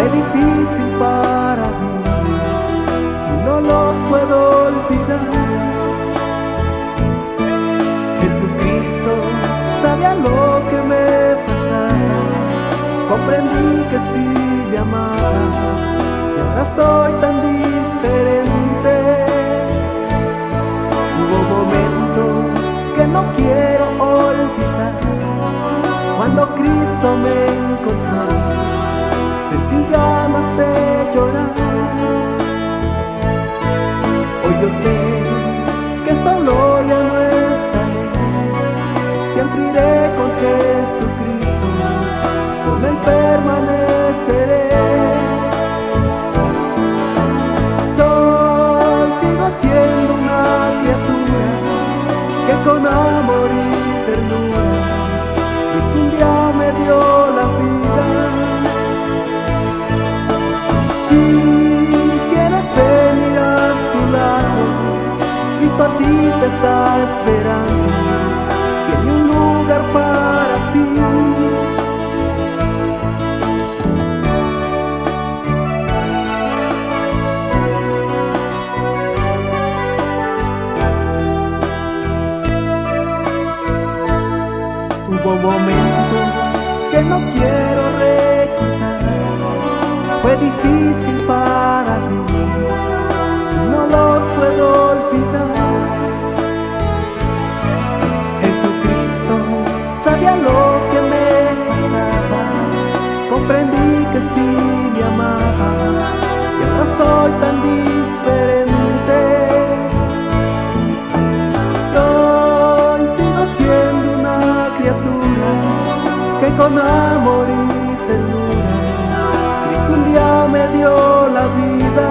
fue difícil para mí y no lo puedo olvidar. Jesucristo sabía lo que me pasaba, comprendí que sí me amaba y ahora soy tan diferente. Hubo momentos que no quiero olvidar, cuando Cristo me encontró sentí ganas de llorar. Hoy yo sé que solo ya no estaré, siempre iré con Jesucristo, con Él permaneceré. Sigo siendo una criatura que con amor y ternura Cristo un día me dio la vida. Si quieres venir a su lado, Cristo a ti te está esperando, tiene un lugar para ti. Hubo momentos que no quiero recordar, fue difícil para mí y no los puedo olvidar. Jesucristo sabía lo que me pasaba, comprendí que sí me amaba y ahora soy tan diferente. Sigo siendo una criatura que con amor y ternura Cristo un día me dio la vida.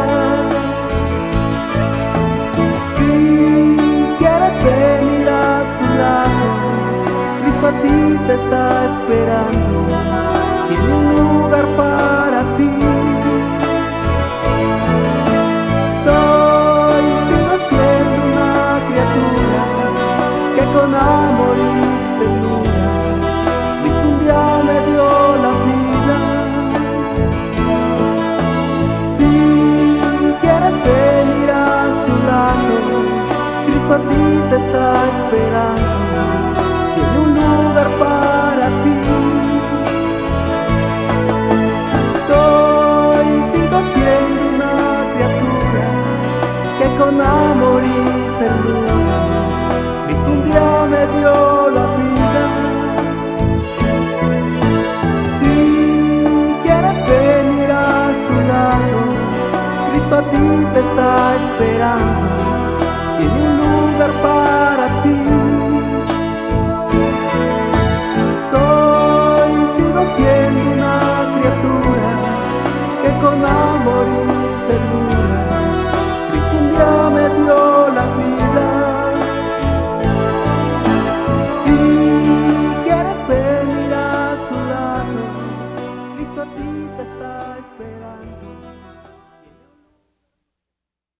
Si quieres venir a su lado, Cristo a ti te está esperando, tiene un lugar para ti. Sigo siendo una criatura que con amor y ternura Cristo un día me dio la vida. Si quieres venir a su lado, Cristo a ti te está esperando, tiene un lugar para ti. Sigo siendo una criatura que con amor y ternura Cristo un día me dio la vida. Si quieres venir a su lado, Cristo a ti te está esperando, tiene un lugar para